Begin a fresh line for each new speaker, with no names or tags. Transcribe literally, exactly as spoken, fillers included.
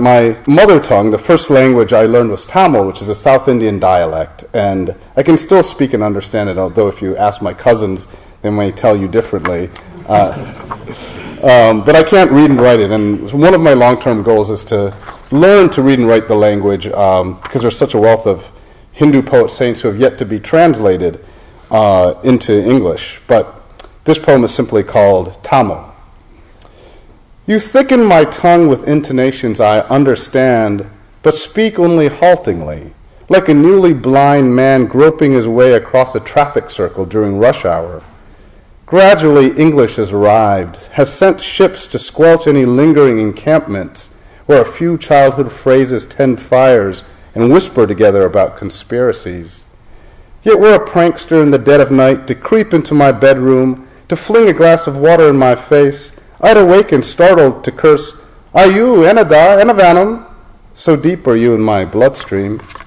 my mother tongue, the first language I learned was Tamil, which is a South Indian dialect. And I can still speak and understand it, although if you ask my cousins, they may tell you differently. Uh, um, but I can't read and write it. And one of my long-term goals is to learn to read and write the language, um, because there's such a wealth of Hindu poet saints who have yet to be translated uh, into English. But this poem is simply called Tamil. You thicken my tongue with intonations I understand, but speak only haltingly, like a newly blind man groping his way across a traffic circle during rush hour. Gradually, English has arrived, has sent ships to squelch any lingering encampments where a few childhood phrases tend fires and whisper together about conspiracies. Yet were a prankster in the dead of night to creep into my bedroom, to fling a glass of water in my face, I'd awaken startled to curse, "Are you Enada, Enavanam?" So deep are you in my bloodstream.